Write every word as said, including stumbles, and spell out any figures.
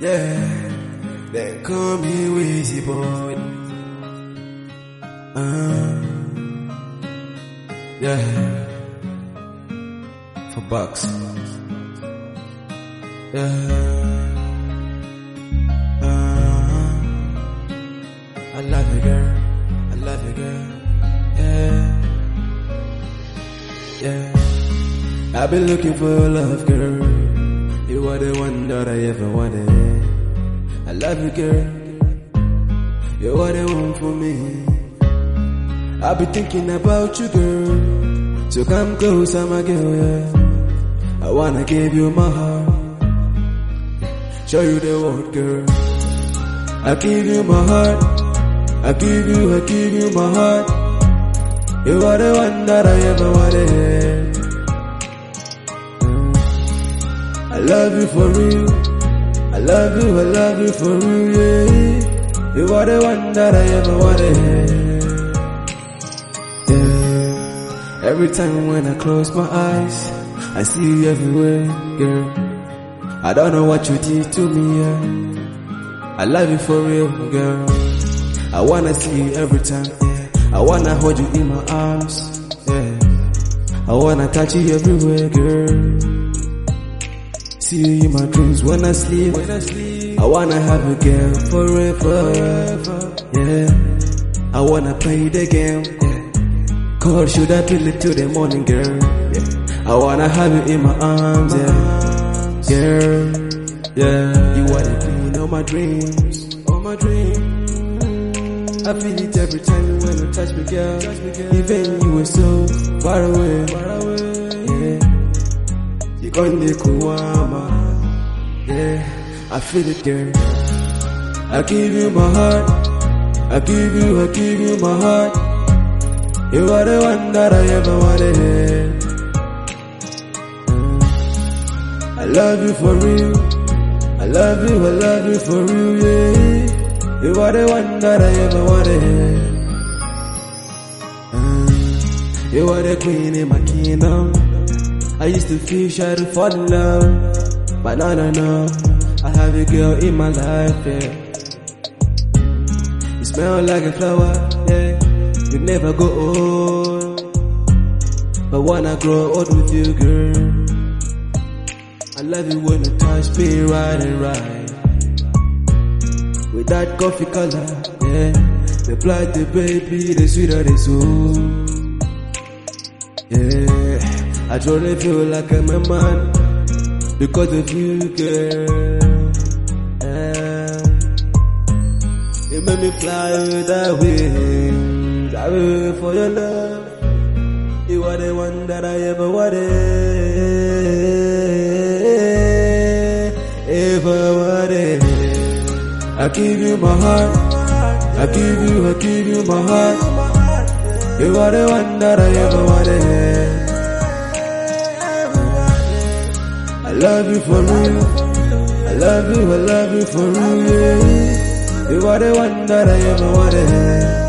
Yeah, they call me Wheezy Boy. Uh, yeah, for bucks. Yeah, uh, I love you, girl. I love you, girl. Yeah, yeah. I've been looking for your love, girl. You are the one that I ever wanted. I love you, girl. You are the one for me. I've been thinking about you, girl. So come closer, my girl, yeah. I wanna give you my heart. Show you the world, girl. I give you my heart. I give you, I give you my heart. You are the one that I ever wanted. I love you for real. I love you, I love you for real, yeah. You are the one that I ever wanted. Yeah. Every time when I close my eyes, I see you everywhere, girl. I don't know what you did to me, yeah. I love you for real, girl. I wanna see you every time, yeah. I wanna hold you in my arms, yeah. I wanna touch you everywhere, girl. See you in my dreams when I sleep. When I sleep, I wanna have a girl forever, yeah. I wanna play the game, yeah. Call, should I build it till the morning, girl? Yeah. I wanna have you in my arms, yeah. Girl, yeah. You are the queen of my dreams, of my dreams. I feel it every time when you touch me, girl. Even you were so far away, far away, yeah. You gon' the Kuwama, yeah. I feel it, girl. I give you my heart. I give you, I give you my heart. You are the one that I ever wanted. I love you for real. I love you, I love you for real, yeah. You are the one that I ever wanted. Uh, you are the queen in my kingdom. I used to feel shy to fall in love, but now I know I have a girl in my life, yeah. You smell like a flower, yeah. You never go old, but wanna grow old with you, girl. I love you when you touch me right and right. With that coffee color, yeah. The black, the baby, the sweeter the soul, yeah. I truly feel like I'm a man because of you, girl. Yeah. You made me fly without wings. I will for your love. You are the one that I ever wanted. Ever wanted. I give you my heart. I give you, I give you my heart. You are the one that I ever wanted. I love you for real. I love you, I love you for real, yeah. You are the one that I ever wanted.